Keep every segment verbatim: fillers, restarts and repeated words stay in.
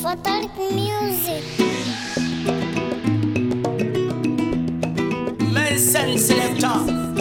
Fatalic Music. Medicine selector.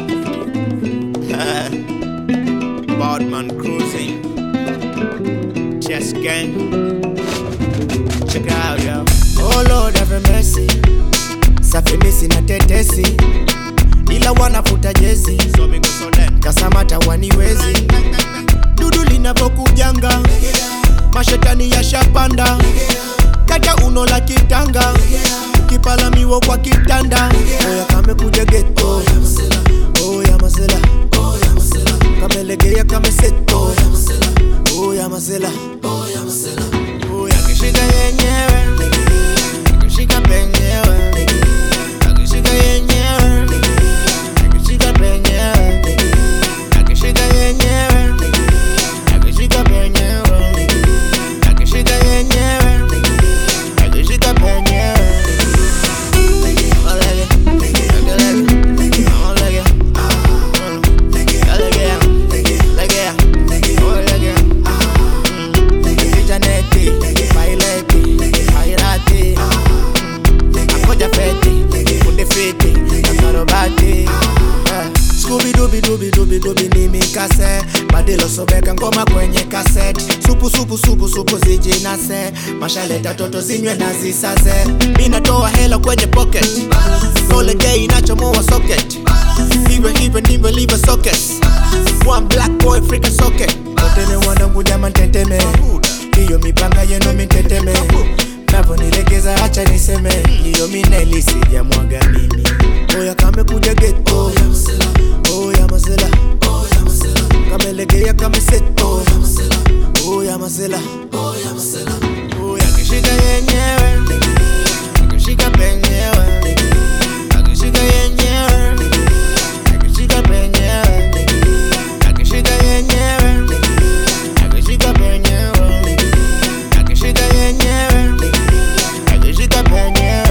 Badman cruising. Chess gang. Check it out, yo. Oh Lord have mercy. Safimisi na tetesi ila wanafuta jezi So me go so then. kasamata waniwezi dudu linapokujanga mashetani ya shapanda kata uno la kitanga kipalamiwo kwa kitanda oya kame kuja geto oya masela kamelegea kame seto oya masela oya kishika yenyewe kishika penyewe akishika yenyewe akishika penyewe akishika yenyewe akishika penyewe akishika yenyewe akishika penyewe Scooby-Dooby-Dooby-Dooby ni mikase badilo sobeka ngoma kwenye cassette supu supu supu supu zijinase mashaleta toto zinywe na zisase minatoa hela kwenye pocket Sole day inachomoa socket Hivyo hivyo ndivyo live socket One black boy freak socket Totene wanangu jama nteteme Hiyo mipanga yenu miteteme Navo nilegeza hacha niseme Hiyo minelisi ya mwaga mimi Oya kame kuja geto Oya masela kamelegea kame seto Oya masela Oya kishika yenyewe akishika penyewe akishika yenyewe akishika penyewe akishika yenyewe akishika penyewe akishika yenyewe akishika penyewe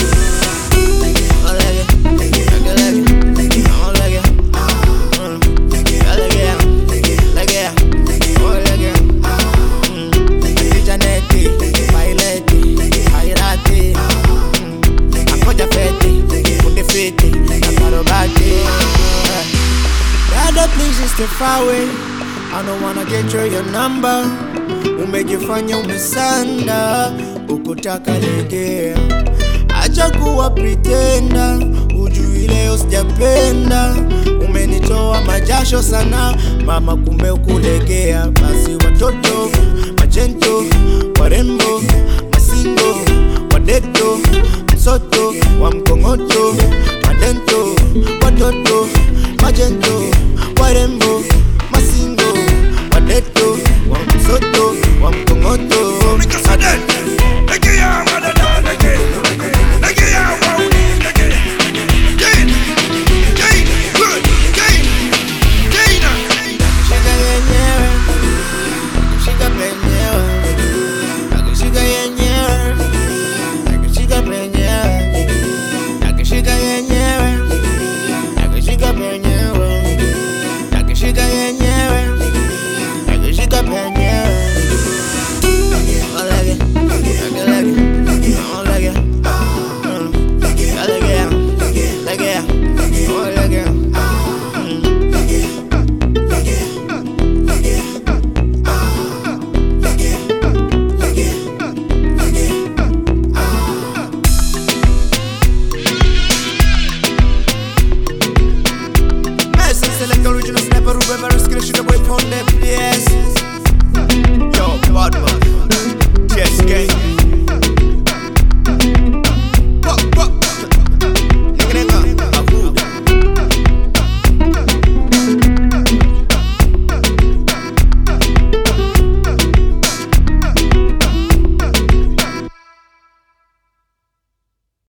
Dada please just stay far away I don't wanna get your, your number Umejifanya umesanda ukutaka legea acha kuwa pretenda ujui leo sijapenda umenitoa majasho sana mama kumbe ukulegea basi watoto majento warembo masingo wadeto msoto wa mkongoto madento watoto majento warembo masingo wadeto wa msoto wa mkongoto Select original sniper, whoever is gonna shoot a boy on them, yes.